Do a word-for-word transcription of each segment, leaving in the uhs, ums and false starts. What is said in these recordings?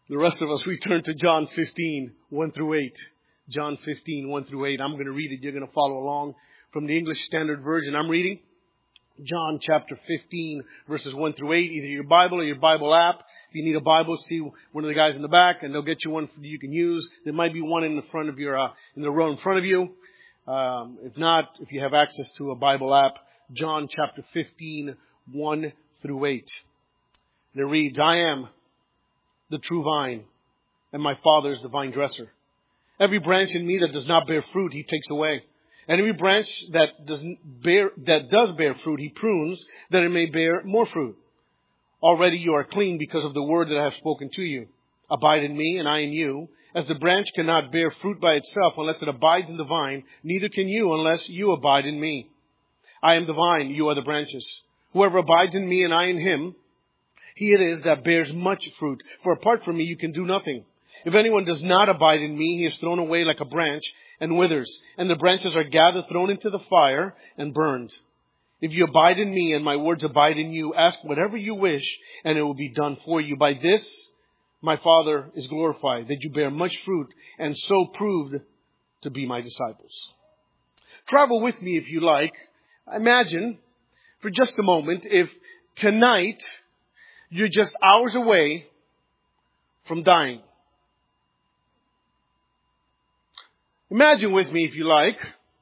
The rest of us, we turn to John fifteen, one through eight. John fifteen, one through eight. I'm going to read it. You're going to follow along from the English Standard Version. I'm reading John chapter fifteen, verses one through eight. Either your Bible or your Bible app. If you need a Bible, see one of the guys in the back, and they'll get you one you can use. There might be one in the front of your, uh, in the row in front of you. Um, if not, if you have access to a Bible app, John chapter fifteen, one through eight. And it reads, I am the true vine, and my Father is the vine dresser. Every branch in me that does not bear fruit, He takes away. And every branch that doesn't bear, that does bear fruit, He prunes, that it may bear more fruit. Already you are clean because of the word that I have spoken to you. Abide in me, and I in you. As the branch cannot bear fruit by itself unless it abides in the vine, neither can you unless you abide in me. I am the vine, you are the branches. Whoever abides in me and I in him, he it is that bears much fruit. For apart from me you can do nothing. If anyone does not abide in me, he is thrown away like a branch and withers. And the branches are gathered, thrown into the fire, and burned. If you abide in me and my words abide in you, ask whatever you wish, and it will be done for you. By this my Father is glorified, that you bear much fruit, and so proved to be my disciples. Travel with me if you like. Imagine for just a moment if tonight you're just hours away from dying. Imagine with me, if you like,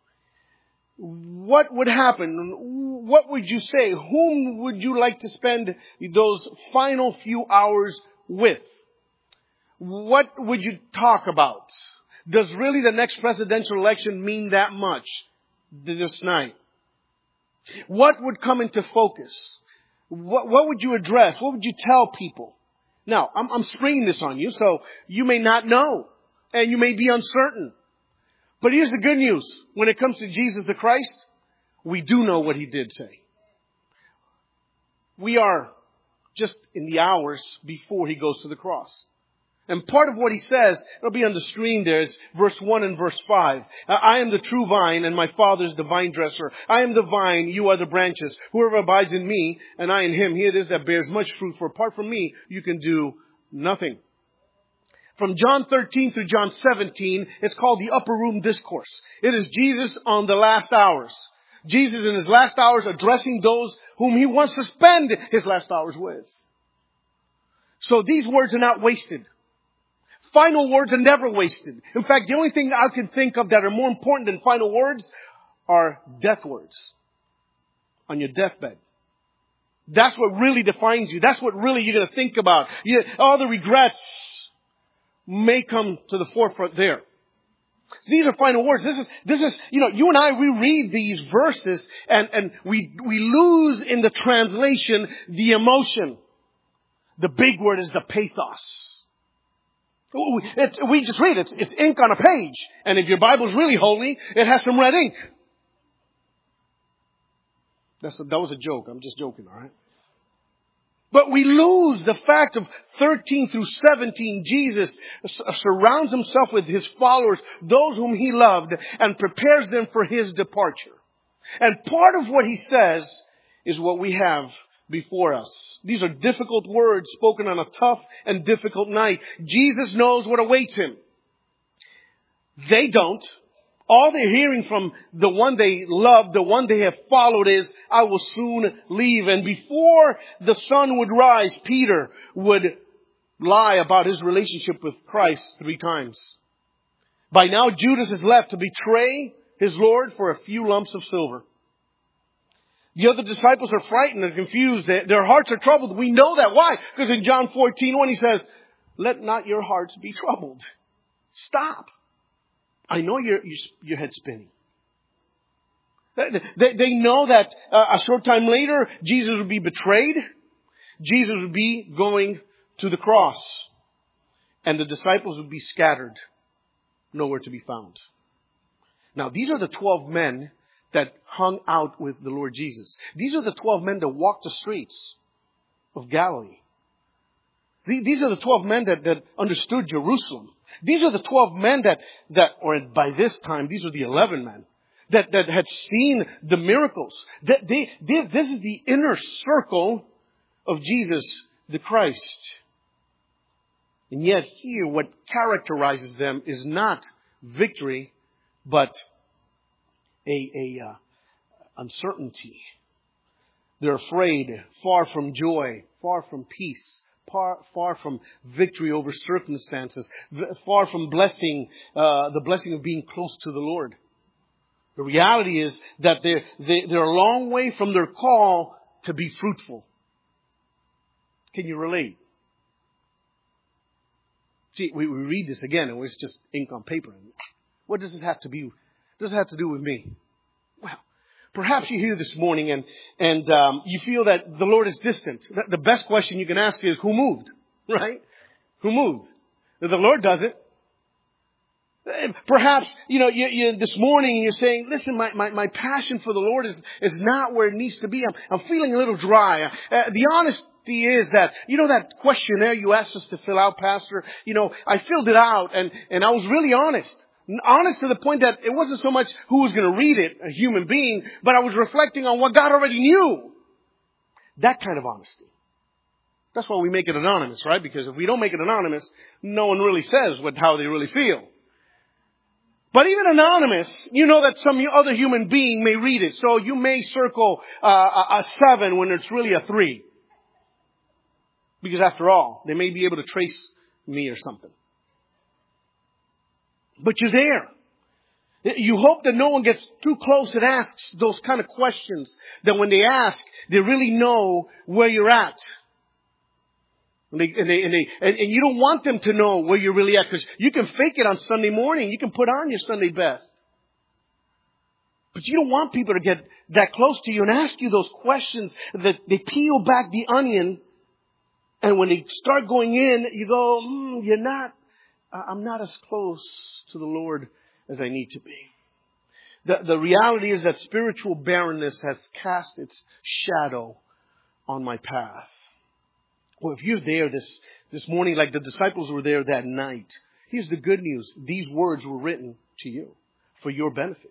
what would happen? What would you say? Whom would you like to spend those final few hours with? What would you talk about? Does really the next presidential election mean that much this night? What would come into focus? What, what would you address? What would you tell people? Now, I'm, I'm springing this on you, so you may not know, and you may be uncertain. But here's the good news. When it comes to Jesus the Christ, we do know what He did say. We are just in the hours before He goes to the cross. And part of what He says, it'll be on the screen there, is verse one and verse five. I am the true vine, and my Father is the vine dresser. I am the vine, you are the branches. Whoever abides in me, and I in him, he it is that bears much fruit. For apart from me, you can do nothing. From John thirteen through John seventeen, it's called the Upper Room Discourse. It is Jesus on the last hours. Jesus in His last hours addressing those whom He wants to spend His last hours with. So these words are not wasted. Final words are never wasted. In fact, the only thing I can think of that are more important than final words are death words on your deathbed. That's what really defines you. That's what really you're going to think about. You, all the regrets may come to the forefront there. These are final words. This is, this is, you know, you and I, we read these verses and, and we, we lose in the translation the emotion. The big word is the pathos. It's, we just read it. It's, it's ink on a page. And if your Bible's really holy, it has some red ink. That's a, that was a joke. I'm just joking, all right? But we lose the fact of thirteen through seventeen. Jesus surrounds Himself with His followers, those whom He loved, and prepares them for His departure. And part of what He says is what we have before us. These are difficult words spoken on a tough and difficult night. Jesus knows what awaits Him. They don't. All they're hearing from the one they love, the one they have followed is, I will soon leave. And before the sun would rise, Peter would lie about his relationship with Christ three times. By now, Judas is left to betray his Lord for a few lumps of silver. The other disciples are frightened and confused. Their hearts are troubled. We know that. Why? Because in John fourteen, when He says, let not your hearts be troubled. Stop. I know your, your head's spinning. They, they know that uh, a short time later, Jesus would be betrayed. Jesus would be going to the cross. And the disciples would be scattered. Nowhere to be found. Now, these are the twelve men that hung out with the Lord Jesus. These are the twelve men that walked the streets of Galilee. These are the twelve men that, that understood Jerusalem. These are the twelve men that, that, or by this time, these are the eleven men that, that had seen the miracles. That they, they, this is the inner circle of Jesus the Christ. And yet here, what characterizes them is not victory, but a, a uh, uncertainty. They're afraid, far from joy, far from peace, far, far from victory over circumstances, far from blessing, uh, the blessing of being close to the Lord. The reality is that they're, they, they're a long way from their call to be fruitful. Can you relate? See, we, we read this again and it's just ink on paper. What does this have to be? What does it have to do with me? Well, perhaps you're here this morning and, and um, you feel that the Lord is distant. The best question you can ask is, who moved? Right? Who moved? The Lord does it. Perhaps, you know, you, you, this morning you're saying, listen, my, my, my passion for the Lord is, is not where it needs to be. I'm, I'm feeling a little dry. Uh, the honesty is that, you know, that questionnaire you asked us to fill out, Pastor, you know, I filled it out and, and I was really honest. Honest to the point that it wasn't so much who was going to read it, a human being, but I was reflecting on what God already knew. That kind of honesty. That's why we make it anonymous, right? Because if we don't make it anonymous, no one really says what, how they really feel. But even anonymous, you know that some other human being may read it. So you may circle uh, a, a seven when it's really a three. Because after all, they may be able to trace me or something. But you're there. You hope that no one gets too close and asks those kind of questions. That when they ask, they really know where you're at. And, they, and, they, and, they, and, and you don't want them to know where you're really at. Because you can fake it on Sunday morning. You can put on your Sunday best. But you don't want people to get that close to you and ask you those questions. That they peel back the onion. And when they start going in, you go, mm, you're not, I'm not as close to the Lord as I need to be. The, the reality is that spiritual barrenness has cast its shadow on my path. Well, if you're there this, this morning, like the disciples were there that night, here's the good news. These words were written to you for your benefit.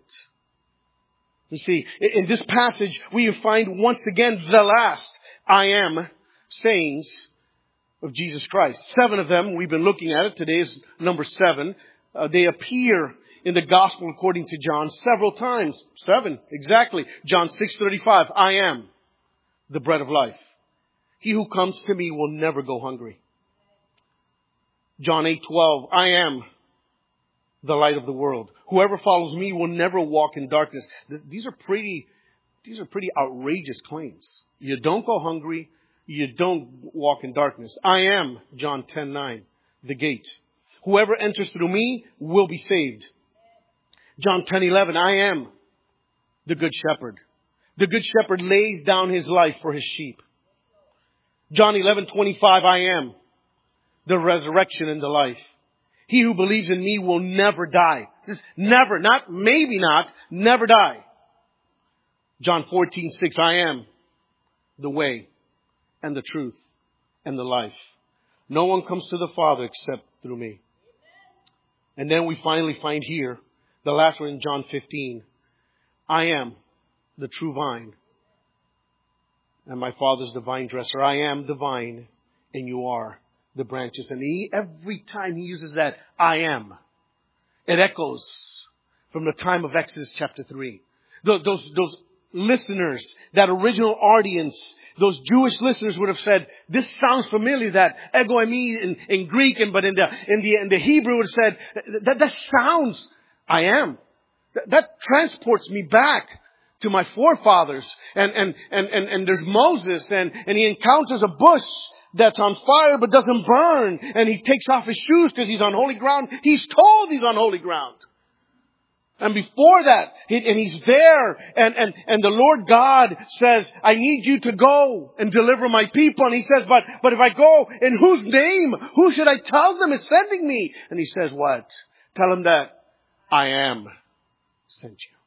You see, in this passage, we find once again the last I am sayings of Jesus Christ. Seven of them, we've been looking at it. Today is number seven. Uh, they appear in the gospel according to John several times. Seven, exactly. John six thirty-five, I am the bread of life. He who comes to me will never go hungry. John eight twelve, I am the light of the world. Whoever follows me will never walk in darkness. These are pretty, these are pretty outrageous claims. You don't go hungry. You don't walk in darkness. I am, John ten nine, the gate. Whoever enters through me will be saved. John ten eleven, I am the good shepherd. The good shepherd lays down his life for his sheep. John eleven twenty-five, I am the resurrection and the life. He who believes in me will never die. This never, not maybe not, never die. John fourteen six, I am the way and the truth and the life. No one comes to the Father except through me. And then we finally find here, the last one in John fifteen, I am the true vine and my Father's the vine dresser. I am the vine and you are the branches. And he, every time he uses that, I am, it echoes from the time of Exodus chapter three. Those, those, those listeners, that original audience, those Jewish listeners would have said, this sounds familiar, that ego eimi in, in Greek, and but in the, in the, in the Hebrew would have said, that, that sounds, I am. That, that transports me back to my forefathers. And, and, and, and, and there's Moses, and, and he encounters a bush that's on fire but doesn't burn. And he takes off his shoes because he's on holy ground. He's told he's on holy ground. And before that, he, and he's there, and, and, and the Lord God says, I need you to go and deliver my people. And he says, but, but if I go, in whose name? Who should I tell them is sending me? And he says, what? Tell them that I am sent you.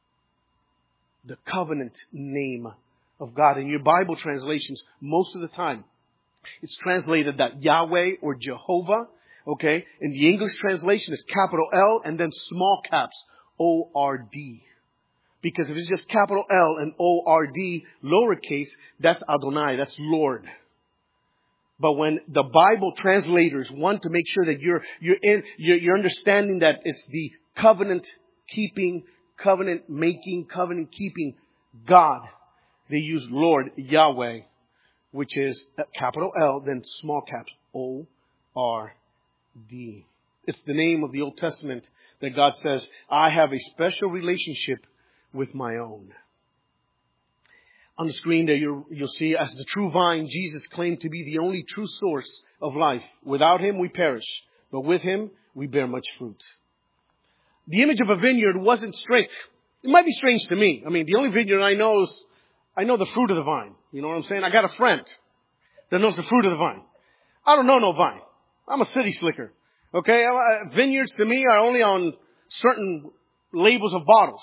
The covenant name of God. In your Bible translations, most of the time, it's translated that Yahweh or Jehovah. Okay. In the English translation, it's capital L and then small caps. O R D. Because if it's just capital L and O R D, lowercase, that's Adonai, that's Lord. But when the Bible translators want to make sure that you're, you're in, you're, you're understanding that it's the covenant keeping, covenant making, covenant keeping God, they use Lord Yahweh, which is capital L, then small caps O R D. It's the name of the Old Testament that God says, I have a special relationship with my own. On the screen there, you'll, you'll see, as the true vine, Jesus claimed to be the only true source of life. Without Him, we perish. But with Him, we bear much fruit. The image of a vineyard wasn't strange. It might be strange to me. I mean, the only vineyard I know is, I know the fruit of the vine. You know what I'm saying? I got a friend that knows the fruit of the vine. I don't know no vine. I'm a city slicker. Okay? Vineyards to me are only on certain labels of bottles.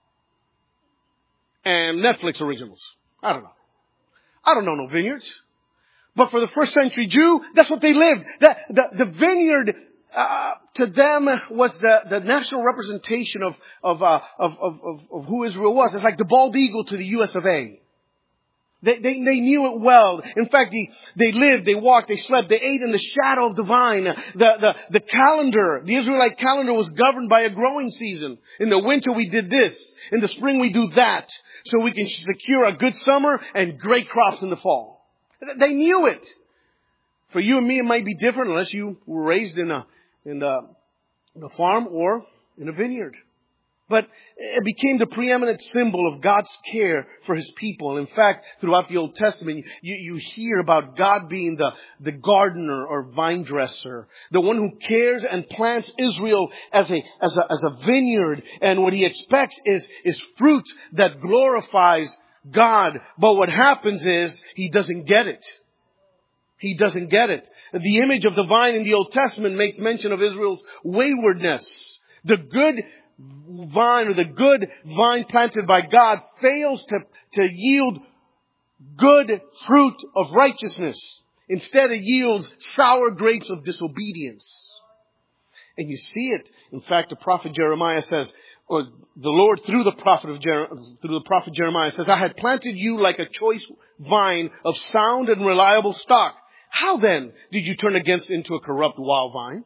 And Netflix originals. I don't know. I don't know no vineyards. But for the first century Jew, that's what they lived. The, the, the vineyard, uh, to them was the, the national representation of, of, uh, of, of, of, of who Israel was. It's like the bald eagle to the U S of A. They, they, they knew it well. In fact, they, they lived, they walked, they slept, they ate in the shadow of the vine. The, the, the calendar, the Israelite calendar was governed by a growing season. In the winter we did this. In the spring we do that. So we can secure a good summer and great crops in the fall. They knew it. For you and me it might be different unless you were raised in a, in the, in a farm or in a vineyard. But it became the preeminent symbol of God's care for His people. In fact, throughout the Old Testament, you, you hear about God being the, the gardener or vine dresser, the one who cares and plants Israel as a, as a, as a vineyard. And what He expects is, is fruit that glorifies God. But what happens is He doesn't get it. He doesn't get it. The image of the vine in the Old Testament makes mention of Israel's waywardness. The good vine or the good vine planted by God fails to, to yield good fruit of righteousness. Instead, it yields sour grapes of disobedience. And you see it. In fact, the prophet Jeremiah says, or the Lord through the prophet of Jer- through the prophet Jeremiah says, I had planted you like a choice vine of sound and reliable stock. How then did you turn against into a corrupt wild vine?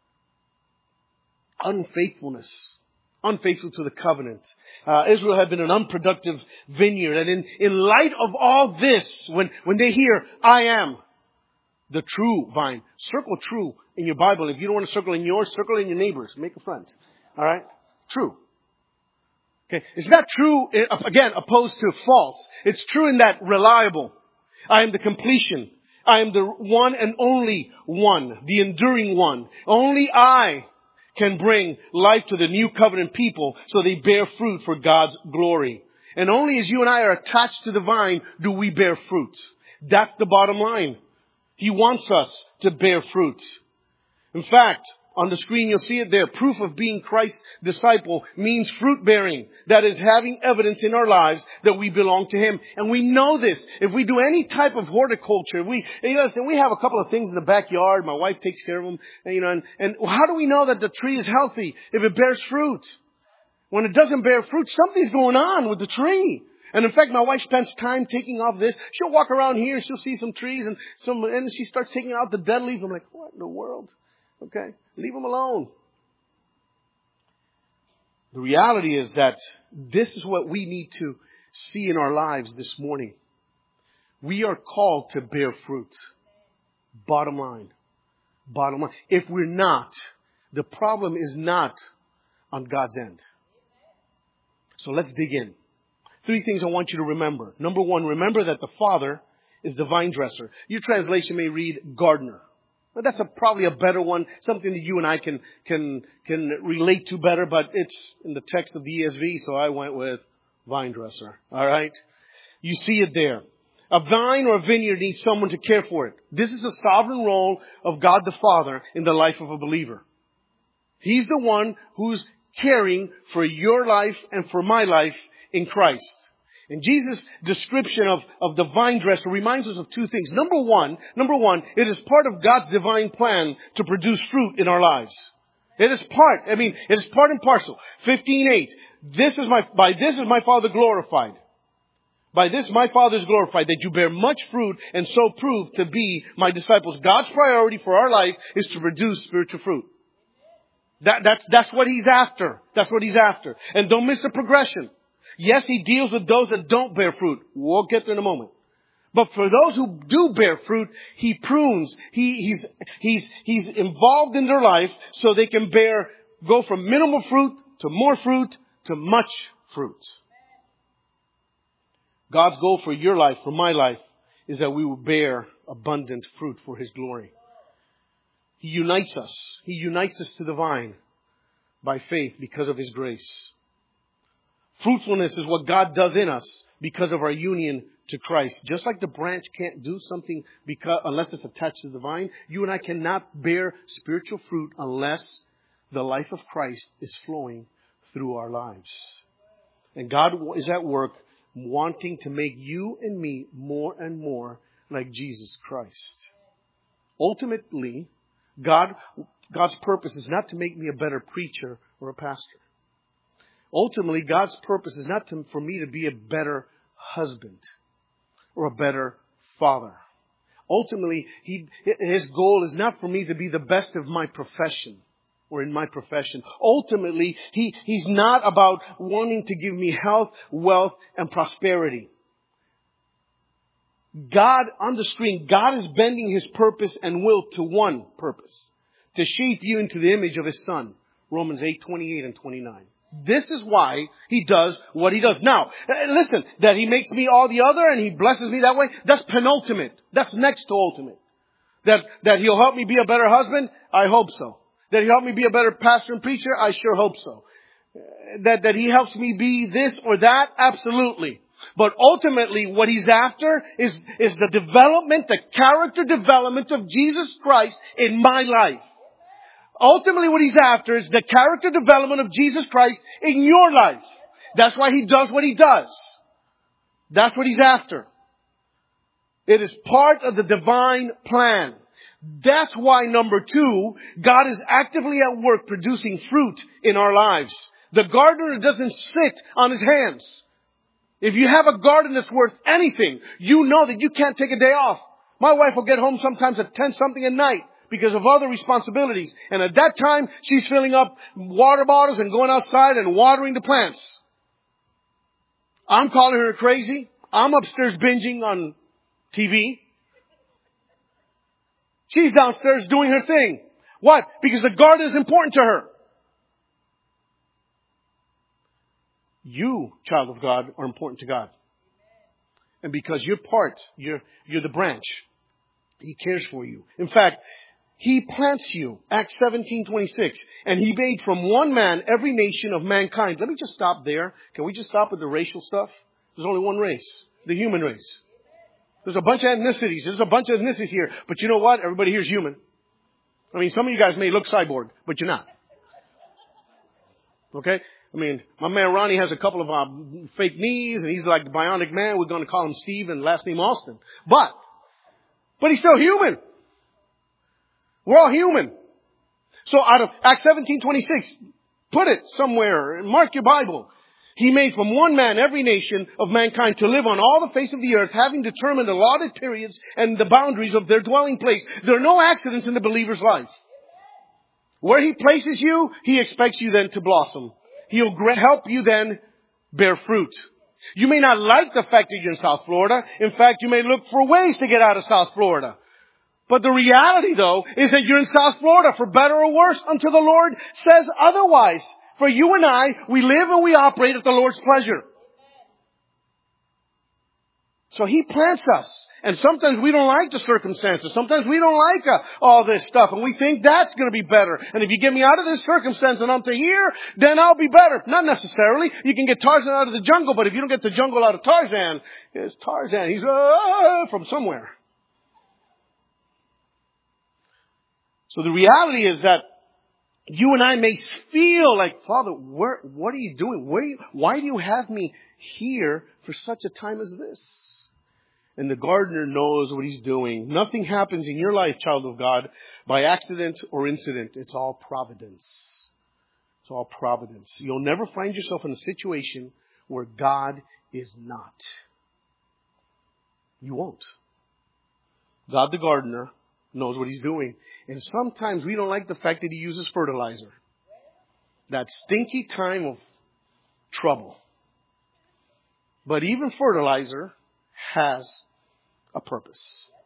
Unfaithfulness. Unfaithful to the covenant. Uh, Israel had been an unproductive vineyard. And in, in light of all this, when, when they hear, I am the true vine. Circle true in your Bible. If you don't want to circle in yours, circle in your neighbors. Make a friend. All right? True. Okay. It's not true, again, opposed to false. It's true in that reliable. I am the completion. I am the one and only one. The enduring one. Only I can bring life to the new covenant people so they bear fruit for God's glory. And only as you and I are attached to the vine do we bear fruit. That's the bottom line. He wants us to bear fruit. In fact, on the screen you'll see it there. Proof of being Christ's disciple means fruit bearing. That is having evidence in our lives that we belong to Him. And we know this. If we do any type of horticulture, we, you know, we have a couple of things in the backyard. My wife takes care of them. And, you know, and, and how do we know that the tree is healthy? If it bears fruit. When it doesn't bear fruit, something's going on with the tree. And in fact, my wife spends time taking off this. She'll walk around here, she'll see some trees and some, and she starts taking out the dead leaves. I'm like, what in the world? Okay, leave them alone. The reality is that this is what we need to see in our lives this morning. We are called to bear fruit. Bottom line. Bottom line. If we're not, the problem is not on God's end. So let's dig in. Three things I want you to remember. Number one, remember that the Father is the vine dresser. Your translation may read gardener. Well, that's a, probably a better one, something that you and I can can can relate to better, but it's in the text of the E S V, so I went with vine dresser. All right? You see it there. A vine or a vineyard needs someone to care for it. This is a sovereign role of God the Father in the life of a believer. He's the one who's caring for your life and for my life in Christ. And Jesus' description of, of the vine dresser reminds us of two things. Number one, number one, it is part of God's divine plan to produce fruit in our lives. It is part, I mean, it is part and parcel. fifteen eight. This is my, by this is my Father glorified, By this my Father is glorified, that you bear much fruit and so prove to be my disciples. God's priority for our life is to produce spiritual fruit. That, that's, that's what He's after. That's what He's after. And don't miss the progression. Yes, He deals with those that don't bear fruit. We'll get there in a moment. But for those who do bear fruit, He prunes. He, he's, he's, he's involved in their life so they can bear, go from minimal fruit to more fruit to much fruit. God's goal for your life, for my life, is that we will bear abundant fruit for His glory. He unites us. He unites us to the vine by faith because of His grace. Fruitfulness is what God does in us because of our union to Christ. Just like the branch can't do something because, unless it's attached to the vine, you and I cannot bear spiritual fruit unless the life of Christ is flowing through our lives. And God is at work wanting to make you and me more and more like Jesus Christ. Ultimately, God, God's purpose is not to make me a better preacher or a pastor. Ultimately, God's purpose is not to, for me to be a better husband or a better father. Ultimately, he, His goal is not for me to be the best of my profession or in my profession. Ultimately, he, He's not about wanting to give me health, wealth, and prosperity. God, on the screen, God is bending His purpose and will to one purpose. To shape you into the image of His Son. Romans eight, twenty-eight and twenty-nine. This is why He does what He does. Now, listen, that He makes me all the other and He blesses me that way, that's penultimate. That's next to ultimate. That, that He'll help me be a better husband? I hope so. That He'll help me be a better pastor and preacher? I sure hope so. That, that He helps me be this or that? Absolutely. But ultimately, what He's after is, is the development, the character development of Jesus Christ in my life. Ultimately, what He's after is the character development of Jesus Christ in your life. That's why He does what He does. That's what He's after. It is part of the divine plan. That's why, number two, God is actively at work producing fruit in our lives. The gardener doesn't sit on his hands. If you have a garden that's worth anything, you know that you can't take a day off. My wife will get home sometimes at ten something at night because of other responsibilities. And at that time, she's filling up water bottles and going outside and watering the plants. I'm calling her crazy. I'm upstairs binging on T V. She's downstairs doing her thing. What? Because the garden is important to her. You, child of God, are important to God. And because you're part, you're, you're the branch. He cares for you. In fact, He plants you. Acts seventeen twenty-six. And He made from one man every nation of mankind. Let me just stop there. Can we just stop with the racial stuff? There's only one race. The human race. There's a bunch of ethnicities. There's a bunch of ethnicities here. But you know what? Everybody here is human. I mean, some of you guys may look cyborg, but you're not. Okay? I mean, my man Ronnie has a couple of uh, fake knees, and he's like the bionic man. We're going to call him Steve and last name Austin. But, but he's still human. We're all human. So out of Acts seventeen twenty-six, put it somewhere and mark your Bible. He made from one man every nation of mankind to live on all the face of the earth, having determined allotted periods and the boundaries of their dwelling place. There are no accidents in the believer's life. Where He places you, He expects you then to blossom. He'll help you then bear fruit. You may not like the fact that you're in South Florida. In fact, you may look for ways to get out of South Florida. But the reality, though, is that you're in South Florida for better or worse until the Lord says otherwise. For you and I, we live and we operate at the Lord's pleasure. So He plants us. And sometimes we don't like the circumstances. Sometimes we don't like uh, all this stuff. And we think that's going to be better. And if you get me out of this circumstance and onto here, then I'll be better. Not necessarily. You can get Tarzan out of the jungle. But if you don't get the jungle out of Tarzan, it's Tarzan. He's uh, from somewhere. So the reality is that you and I may feel like, Father, where, what are you doing? Where are you, why do you have me here for such a time as this? And the gardener knows what he's doing. Nothing happens in your life, child of God, by accident or incident. It's all providence. It's all providence. You'll never find yourself in a situation where God is not. You won't. God the gardener knows what He's doing. And sometimes we don't like the fact that He uses fertilizer. That stinky time of trouble. But even fertilizer has a purpose.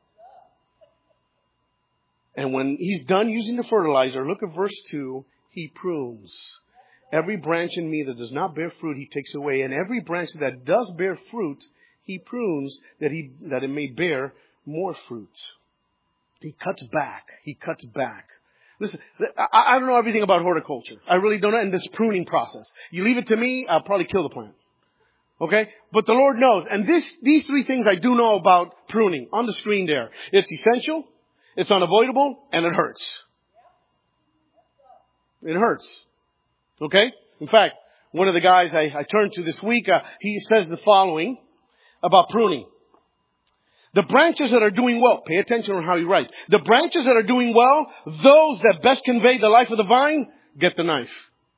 And when He's done using the fertilizer, look at verse two, He prunes. Every branch in me that does not bear fruit, He takes away. And every branch that does bear fruit, He prunes that he that it may bear more fruit. He cuts back. He cuts back. Listen, I, I don't know everything about horticulture. I really don't know in this pruning process. You leave it to me, I'll probably kill the plant. Okay? But the Lord knows. And this, these three things I do know about pruning on the screen there. It's essential, it's unavoidable, and it hurts. It hurts. Okay? In fact, one of the guys I, I turned to this week, uh, he says the following about pruning. The branches that are doing well, pay attention on how he writes. The branches that are doing well, those that best convey the life of the vine, get the knife.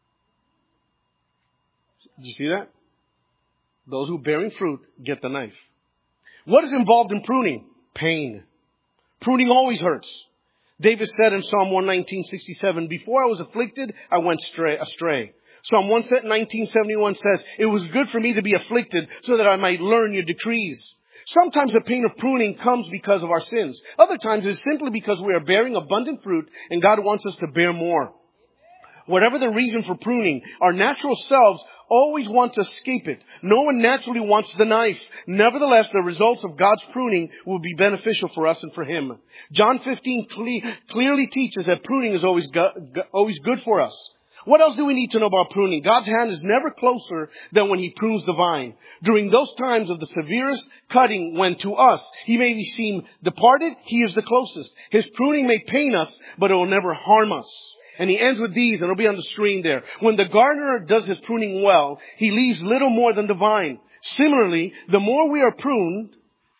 Did you see that? Those who bearing fruit get the knife. What is involved in pruning? Pain. Pruning always hurts. David said in Psalm one nineteen sixty-seven, before I was afflicted, I went astray. Psalm one nineteen seventy-one says, it was good for me to be afflicted so that I might learn your decrees. Sometimes the pain of pruning comes because of our sins. Other times it's simply because we are bearing abundant fruit and God wants us to bear more. Whatever the reason for pruning, our natural selves always want to escape it. No one naturally wants the knife. Nevertheless, the results of God's pruning will be beneficial for us and for Him. John fifteen cle- clearly teaches that pruning is always go- go- always good for us. What else do we need to know about pruning? God's hand is never closer than when He prunes the vine. During those times of the severest cutting, when to us He may seem departed, He is the closest. His pruning may pain us, but it will never harm us. And He ends with these, and it'll be on the screen there. When the gardener does his pruning well, he leaves little more than the vine. Similarly, the more we are pruned,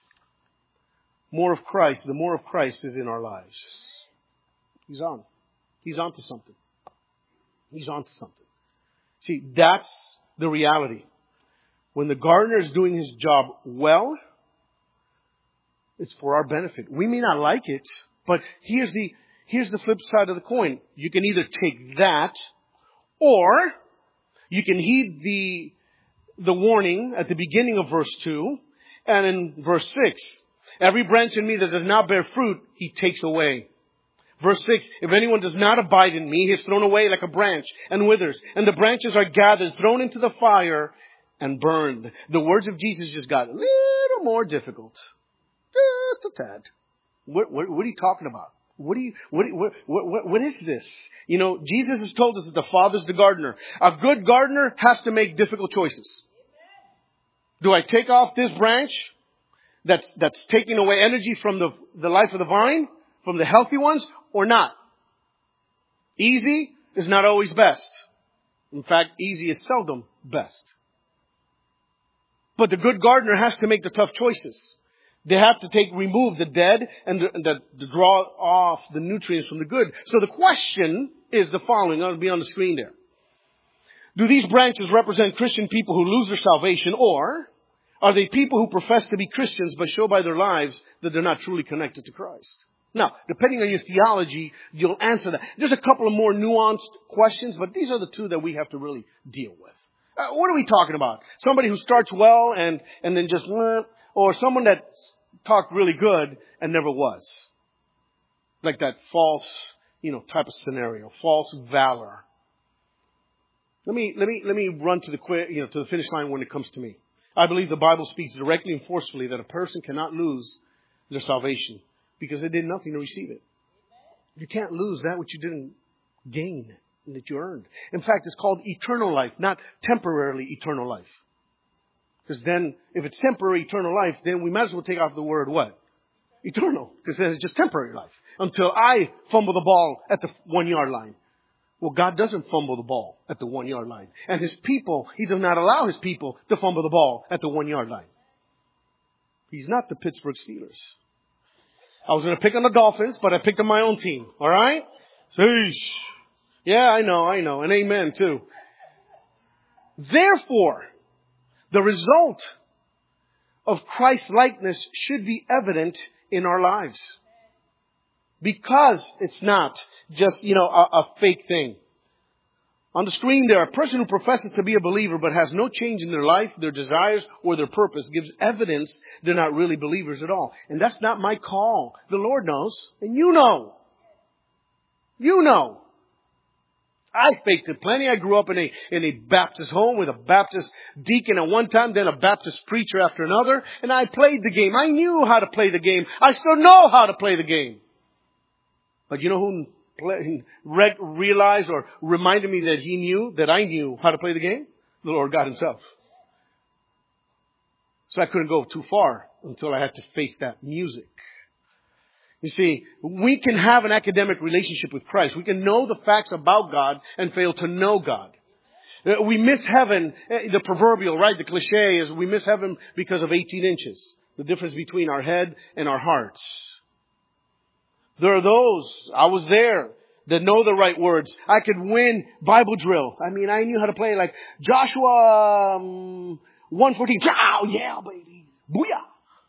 more of Christ, the more of Christ is in our lives. He's on. He's on to something. He's on to something. See, that's the reality. When the gardener is doing his job well, it's for our benefit. We may not like it, but here's the here's the flip side of the coin. You can either take that, or you can heed the the warning at the beginning of verse two and in verse six. Every branch in me that does not bear fruit, He takes away. Verse six, if anyone does not abide in me, he is thrown away like a branch and withers. And the branches are gathered, thrown into the fire and burned. The words of Jesus just got a little more difficult. Just a tad. What, what, what are you talking about? What do you, what, what, what, what is this? You know, Jesus has told us that the Father's the gardener. A good gardener has to make difficult choices. Do I take off this branch that's, that's taking away energy from the, the life of the vine, from the healthy ones, or not? Easy is not always best. In fact, easy is seldom best. But the good gardener has to make the tough choices. They have to take, remove the dead and the, the, the draw off the nutrients from the good. So the question is the following. It'll be on the screen there. Do these branches represent Christian people who lose their salvation, or are they people who profess to be Christians but show by their lives that they're not truly connected to Christ? Now, depending on your theology, you'll answer that. There's a couple of more nuanced questions, but these are the two that we have to really deal with. Uh, what are we talking about? Somebody who starts well and, and then just, or someone that talked really good and never was. Like that false, you know, type of scenario, false valor. Let me, let me, let me run to the, you know, to the finish line when it comes to me. I believe the Bible speaks directly and forcefully that a person cannot lose their salvation, because they did nothing to receive it. You can't lose that which you didn't gain and that you earned. In fact, it's called eternal life, not temporarily eternal life. Because then, if it's temporary eternal life, then we might as well take off the word what? Eternal. Because then it's just temporary life. Until I fumble the ball at the one yard line. Well, God doesn't fumble the ball at the one yard line. And His people, He does not allow His people to fumble the ball at the one yard line. He's not the Pittsburgh Steelers. I was going to pick on the Dolphins, but I picked on my own team. All right? Sheesh. Yeah, I know, I know. And amen, too. Therefore, the result of Christ-likeness should be evident in our lives. Because it's not just, you know, a, a fake thing. On the screen there, a person who professes to be a believer but has no change in their life, their desires, or their purpose gives evidence they're not really believers at all. And that's not my call. The Lord knows. And you know. You know. I faked it plenty. I grew up in a, in a Baptist home with a Baptist deacon at one time, then a Baptist preacher after another. And I played the game. I knew how to play the game. I still know how to play the game. But you know who play, re- realized or reminded me that he knew, that I knew how to play the game? The Lord God Himself. So I couldn't go too far until I had to face that music. You see, we can have an academic relationship with Christ. We can know the facts about God and fail to know God. We miss heaven, the proverbial, right? The cliche is we miss heaven because of eighteen inches. The difference between our head and our hearts. There are those, I was there, that know the right words. I could win Bible drill. I mean, I knew how to play like Joshua um, one fourteen. Oh, yeah, baby. Booyah.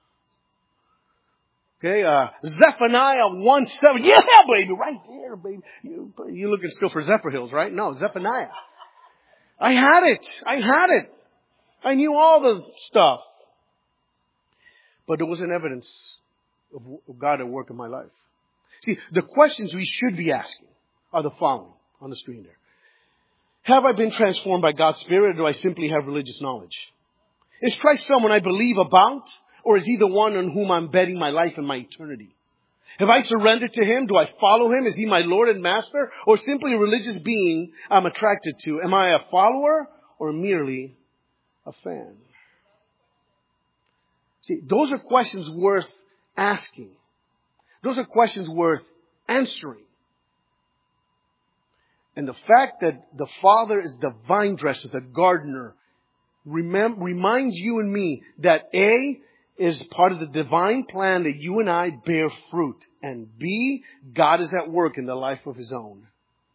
Okay, uh, Zephaniah one seven. Yeah, baby, right there, baby. You, you're looking still for Zephyr Hills, right? No, Zephaniah. I had it. I had it. I knew all the stuff. But there wasn't evidence of God at work in my life. See, the questions we should be asking are the following on the screen there. Have I been transformed by God's Spirit, or do I simply have religious knowledge? Is Christ someone I believe about? Or is He the one on whom I'm betting my life and my eternity? Have I surrendered to Him? Do I follow Him? Is He my Lord and Master? Or simply a religious being I'm attracted to? Am I a follower or merely a fan? See, those are questions worth asking. Those are questions worth answering. And the fact that the Father is the vine dresser, the gardener, remem- reminds you and me that A, is part of the divine plan that you and I bear fruit. And B, God is at work in the life of His own.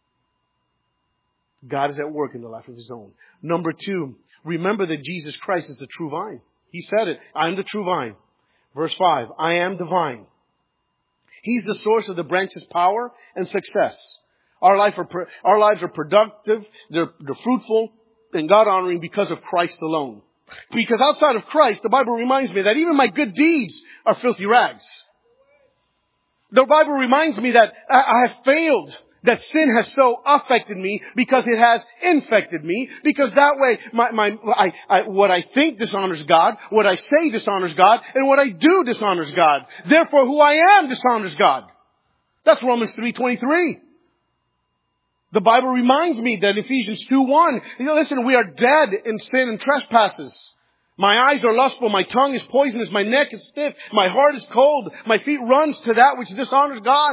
God is at work in the life of His own. Number two, remember that Jesus Christ is the true vine. He said it. I am the true vine. Verse five, I am the vine. He's the source of the branch's power and success. Our life are, our lives are productive, they're, they're fruitful, and God-honoring because of Christ alone. Because outside of Christ, the Bible reminds me that even my good deeds are filthy rags. The Bible reminds me that I have failed, that sin has so affected me because it has infected me. Because that way, my, my, I, I, what I think dishonors God, what I say dishonors God, and what I do dishonors God. Therefore, who I am dishonors God. That's Romans three twenty-three. The Bible reminds me that Ephesians two one, you know, listen, we are dead in sin and trespasses. My eyes are lustful, my tongue is poisonous, my neck is stiff, my heart is cold, my feet runs to that which dishonors God.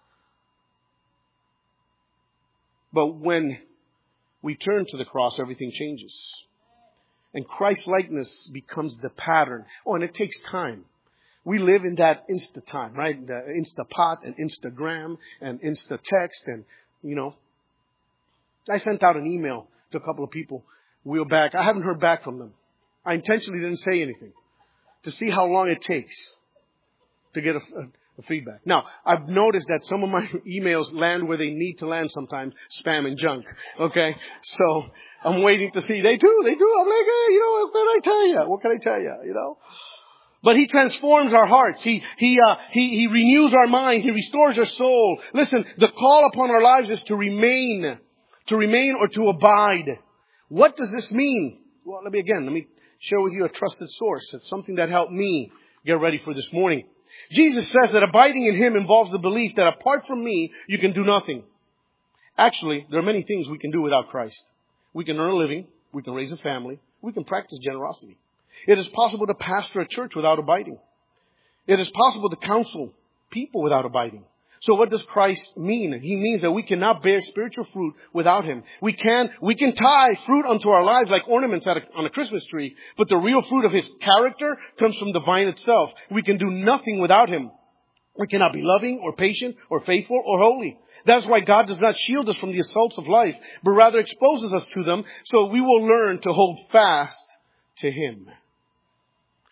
But when we turn to the cross, everything changes. And Christ-likeness becomes the pattern. Oh, and it takes time. We live in that insta time, right? The Instapot and Instagram and Instatext and, you know. I sent out an email to a couple of people a while back. I haven't heard back from them. I intentionally didn't say anything to see how long it takes to get a, a, a feedback. Now, I've noticed that some of my emails land where they need to land sometimes, spam and junk. Okay? So I'm waiting to see. They do, they do. I'm like, hey, you know, what can I tell you? What can I tell you? You know? But He transforms our hearts. He, He, uh, He, He renews our mind. He restores our soul. Listen, the call upon our lives is to remain. To remain or to abide. What does this mean? Well, let me again, let me share with you a trusted source. It's something that helped me get ready for this morning. Jesus says that abiding in Him involves the belief that apart from me, you can do nothing. Actually, there are many things we can do without Christ. We can earn a living. We can raise a family. We can practice generosity. It is possible to pastor a church without abiding. It is possible to counsel people without abiding. So what does Christ mean? He means that we cannot bear spiritual fruit without Him. We can, we can tie fruit unto our lives like ornaments at a, on a Christmas tree, but the real fruit of His character comes from the vine itself. We can do nothing without Him. We cannot be loving or patient or faithful or holy. That's why God does not shield us from the assaults of life, but rather exposes us to them so we will learn to hold fast to Him.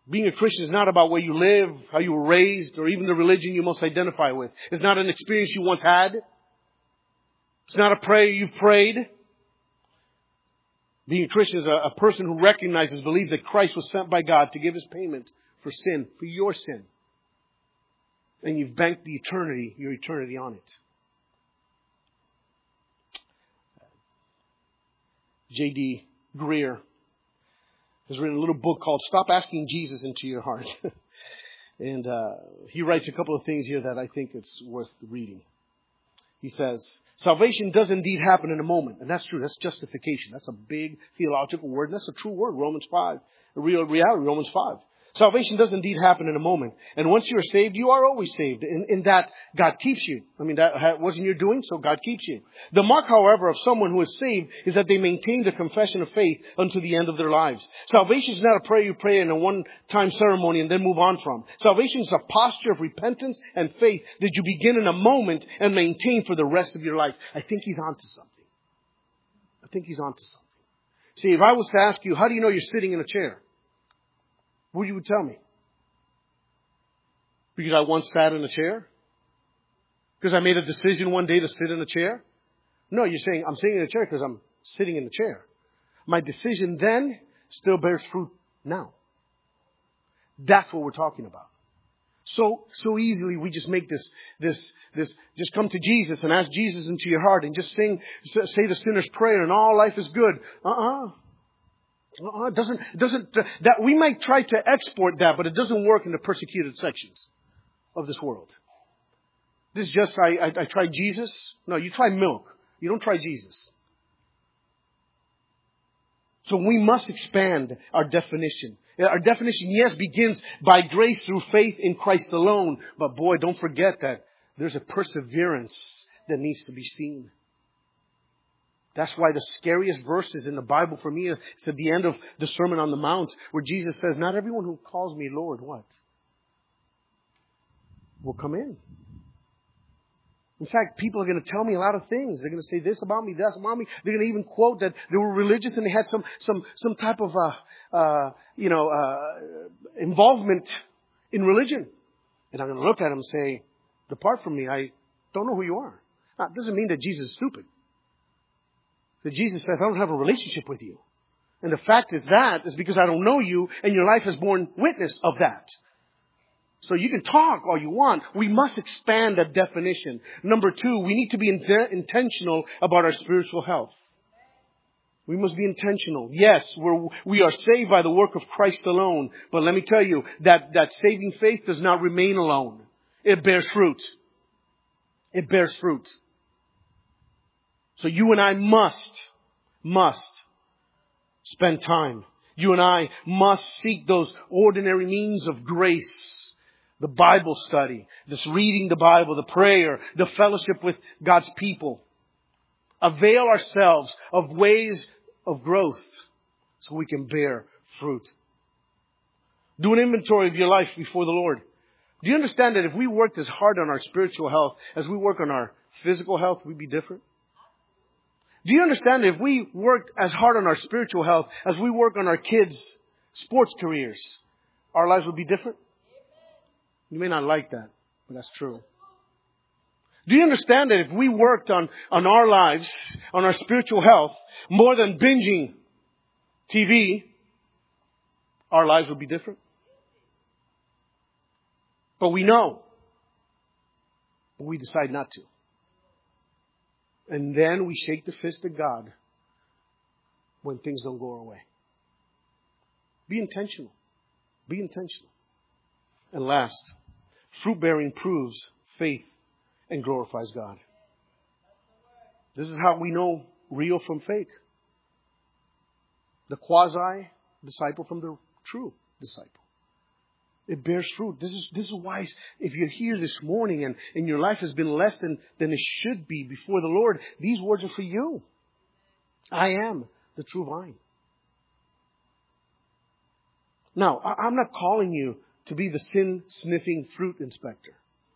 Being a Christian is not about where you live, how you were raised, or even the religion you most identify with. It's not an experience you once had. It's not a prayer you've prayed. Being a Christian is a, a person who recognizes, believes that Christ was sent by God to give His payment for sin, for your sin. And you've banked the eternity, your eternity on it. J D Greer has written a little book called Stop Asking Jesus Into Your Heart. and uh, he writes a couple of things here that I think it's worth reading. He says, salvation does indeed happen in a moment. And that's true. That's justification. That's a big theological word. And that's a true word. Romans five. A real reality. Romans five. Salvation does indeed happen in a moment. And once you are saved, you are always saved. In, in that, God keeps you. I mean, that wasn't your doing, so God keeps you. The mark, however, of someone who is saved is that they maintain the confession of faith unto the end of their lives. Salvation is not a prayer you pray in a one-time ceremony and then move on from. Salvation is a posture of repentance and faith that you begin in a moment and maintain for the rest of your life. I think he's onto something. I think he's onto something. See, if I was to ask you, how do you know you're sitting in a chair? What you would tell me? Because I once sat in a chair? Because I made a decision one day to sit in a chair? No, you're saying I'm sitting in a chair because I'm sitting in the chair. My decision then still bears fruit now. That's what we're talking about. So, so easily we just make this, this, this, just come to Jesus and ask Jesus into your heart and just sing, say the sinner's prayer and all life is good. Uh-uh. Uh, it doesn't, it doesn't, uh, that we might try to export that, but it doesn't work in the persecuted sections of this world. This is just, I, I, I tried Jesus. No, you try milk. You don't try Jesus. So we must expand our definition. Our definition, yes, begins by grace through faith in Christ alone. But boy, don't forget that there's a perseverance that needs to be seen. That's why the scariest verses in the Bible for me is at the end of the Sermon on the Mount, where Jesus says, not everyone who calls me Lord, what? Will come in. In fact, people are going to tell me a lot of things. They're going to say this about me, that about me. They're going to even quote that they were religious and they had some, some, some type of, uh, uh, you know, uh, involvement in religion. And I'm going to look at them and say, depart from me. I don't know who you are. Now, it doesn't mean that Jesus is stupid. That Jesus says, I don't have a relationship with you. And the fact is that is because I don't know you and your life has borne witness of that. So you can talk all you want. We must expand that definition. Number two, we need to be in- intentional about our spiritual health. We must be intentional. Yes, we're, we are saved by the work of Christ alone. But let me tell you that, that saving faith does not remain alone. It bears fruit. It bears fruit. So you and I must, must spend time. You and I must seek those ordinary means of grace. The Bible study, this reading the Bible, the prayer, the fellowship with God's people. Avail ourselves of ways of growth so we can bear fruit. Do an inventory of your life before the Lord. Do you understand that if we worked as hard on our spiritual health as we work on our physical health, we'd be different? Do you understand that if we worked as hard on our spiritual health as we work on our kids' sports careers, our lives would be different? You may not like that, but that's true. Do you understand that if we worked on, on our lives, on our spiritual health, more than binging T V, our lives would be different? But we know. But we decide not to. And then we shake the fist at God when things don't go our way. Be intentional. Be intentional. And last, fruit bearing proves faith and glorifies God. This is how we know real from fake. The quasi disciple from the true disciple. It bears fruit. This is, this is why if you're here this morning and, and your life has been less than, than it should be before the Lord, these words are for you. I am the true vine. Now, I, I'm not calling you to be the sin-sniffing fruit inspector.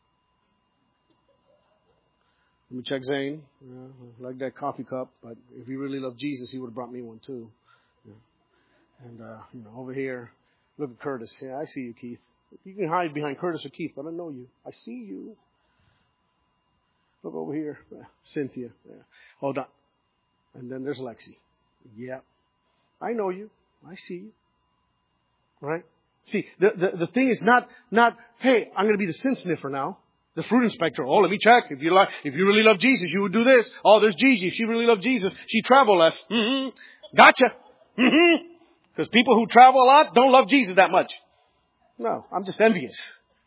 Let me check Zane. Yeah, I like that coffee cup, but if he really loved Jesus, he would have brought me one too. Yeah. And, uh, you know, over here, Look at Curtis. Yeah, I see you, Keith. You can hide behind Curtis or Keith, but I know you. I see you. Look over here. Cynthia. Yeah. Hold on. And then there's Lexi. Yeah. I know you. I see you. Right? See, the, the, the thing is not, not, hey, I'm going to be the sin sniffer now. The fruit inspector. Oh, let me check. If you like, if you really love Jesus, you would do this. Oh, there's Gigi. If she really loved Jesus, she'd travel less. Mm-hmm. Gotcha. Mm-hmm. Because people who travel a lot don't love Jesus that much. No, I'm just envious.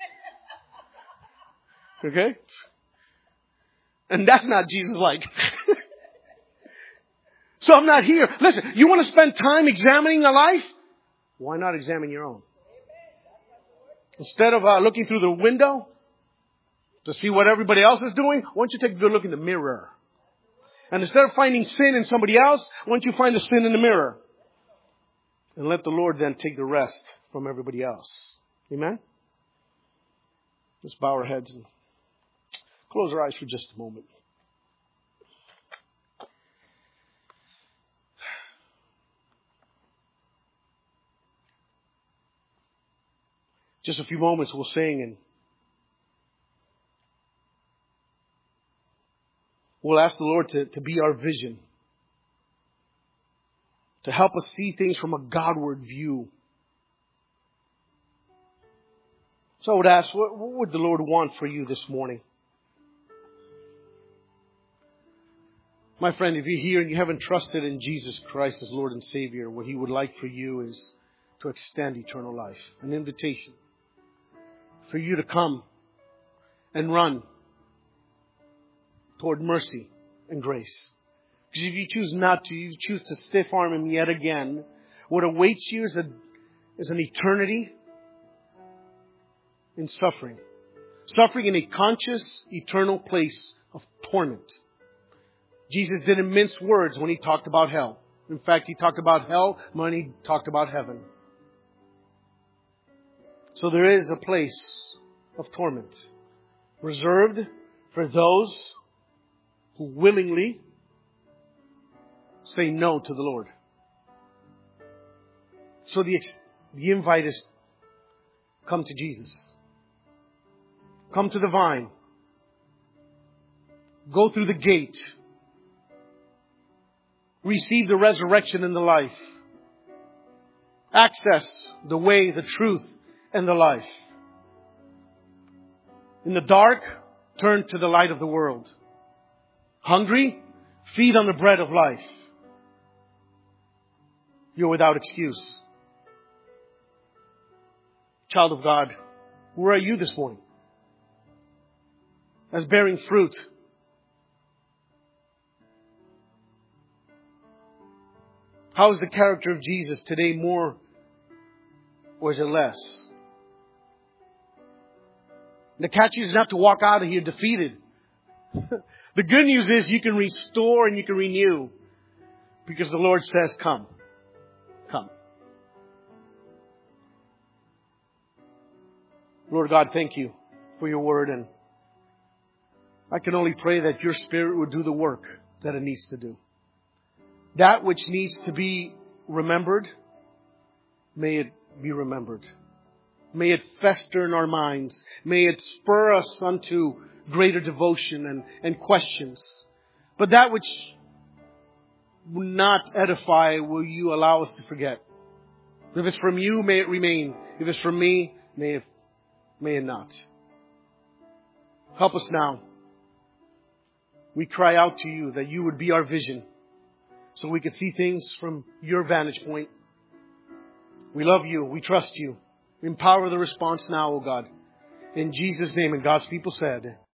Okay? And that's not Jesus-like. So I'm not here. Listen, you want to spend time examining a life? Why not examine your own? Instead of uh, looking through the window to see what everybody else is doing, why don't you take a good look in the mirror? And instead of finding sin in somebody else, why don't you find the sin in the mirror? And let the Lord then take the rest from everybody else. Amen? Let's bow our heads and close our eyes for just a moment. Just a few moments we'll sing and we'll ask the Lord to, to be our vision. To help us see things from a Godward view. So I would ask, what, what would the Lord want for you this morning? My friend, if you're here and you haven't trusted in Jesus Christ as Lord and Savior, what He would like for you is to extend eternal life. An invitation for you to come and run toward mercy and grace. Because if you choose not to, you choose to stiff arm Him yet again, what awaits you is, a, is an eternity in suffering. Suffering in a conscious, eternal place of torment. Jesus didn't mince words when He talked about hell. In fact, He talked about hell when He talked about heaven. So there is a place of torment reserved for those who willingly say no to the Lord. So the, the invite is, come to Jesus. Come to the vine. Go through the gate. Receive the resurrection and the life. Access the way, the truth, and the life. In the dark, turn to the light of the world. Hungry, feed on the bread of life. You're without excuse. Child of God, where are you this morning? As bearing fruit. How is the character of Jesus today more or is it less? The catch is not to walk out of here defeated. The good news is you can restore and you can renew. Because the Lord says, come. Come. Lord God, thank you for your word. And I can only pray that your Spirit would do the work that it needs to do. That which needs to be remembered, may it be remembered. May it fester in our minds. May it spur us unto greater devotion and, and questions. But that which will not edify, will you allow us to forget? If it's from you, may it remain. If it's from me, may it, may it not. Help us now. We cry out to you that you would be our vision so we can see things from your vantage point. We love you. We trust you. Empower the response now, O God. In Jesus' name, and God's people said,